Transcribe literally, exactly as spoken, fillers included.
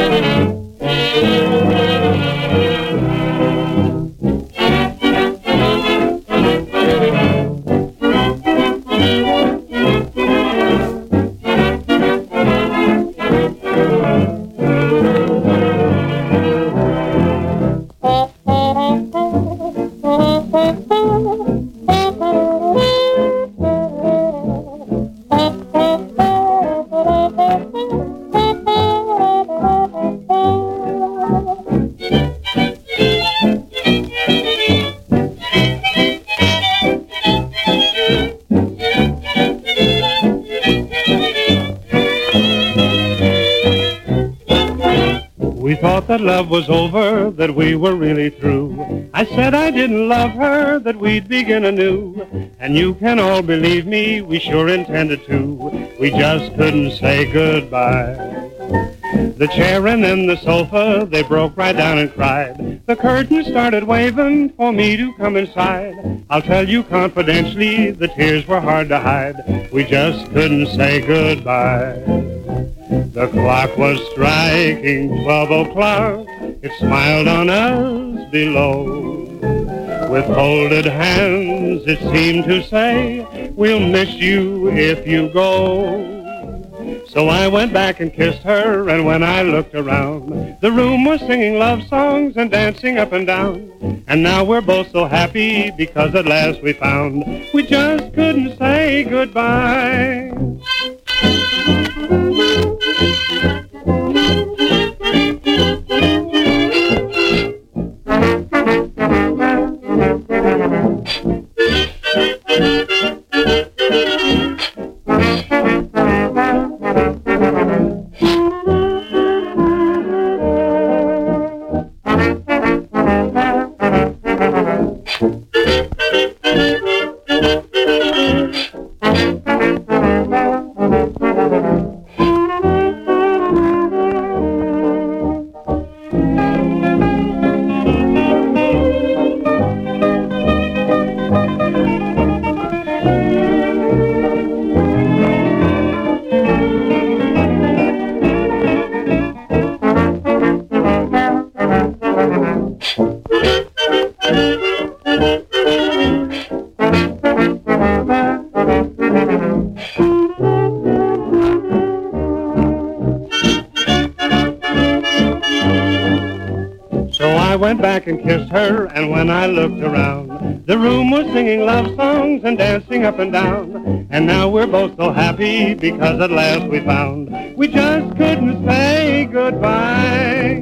We thought that love was over, that we were really through. I said I didn't love her, that we'd begin anew. And you can all believe me, we sure intended to. We just couldn't say goodbye. The chair and then the sofa, they broke right down and cried. The curtain started waving for me to come inside. I'll tell you confidentially, the tears were hard to hide. We just couldn't say goodbye. The clock was striking twelve o'clock. It smiled on us below. With folded hands, it seemed to say, we'll miss you if you go. So I went back and kissed her, and when I looked around, the room was singing love songs and dancing up and down. And now we're both so happy because at last we found we just couldn't say goodbye. So I went back and kissed her, and when I looked around, the room was singing love songs and dancing up and down. And now we're both so happy because at last we found we just couldn't say goodbye.